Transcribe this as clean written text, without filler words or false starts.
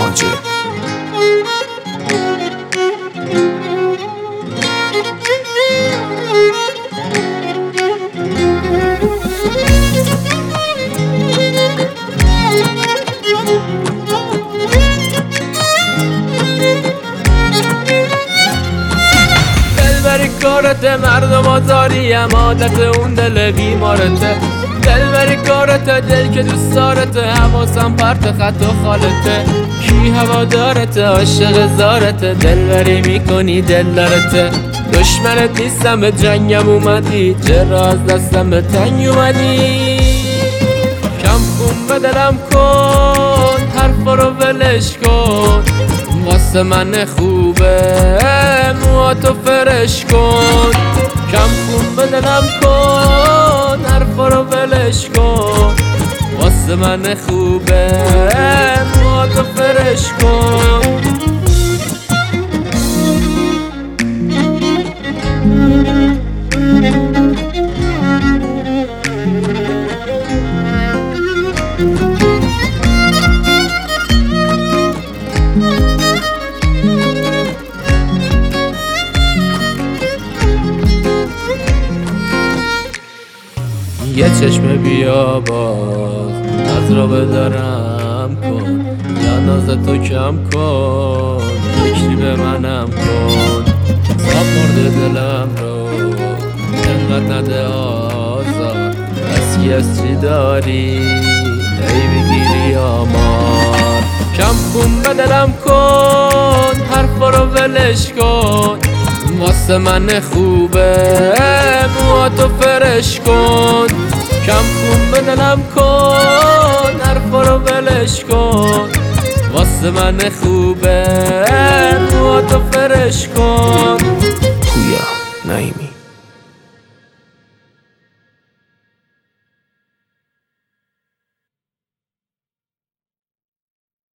خواجه. دلبری کارت مردم آزاریم عادت اون دل بیمارته. دلبری کارت دل که دوست دارته حواسم پرت خط و خالته. کی هوا دارته عاشق زارته دلبری میکنی دل دارته. دشمنت نیستم به جنگم اومدی چرا از دستم به تنگ اومدی. کم خون به دلم کن حرفا رو ولش کن واسه من خوبه موهاتو فرش کن. کم خون به دلم کن حرفا رو ولش کن واسه من خوبه موهاتو فرش کن. یه چشم بیاباز از را بدارم کن یا ناز تو کم کن فکری به منم کن. صاف مرده دلم رو انقدر نده آزار بس از چی داری ای بگیری آمار. کم خون به دلم کن حرفا رو ولش کن واسه من خوبه موهاتو فرش کن. کم خون به دلم کن حرفا رو ولش کن واسه من خوبه موهاتو فرش کن. پویا نعیمی.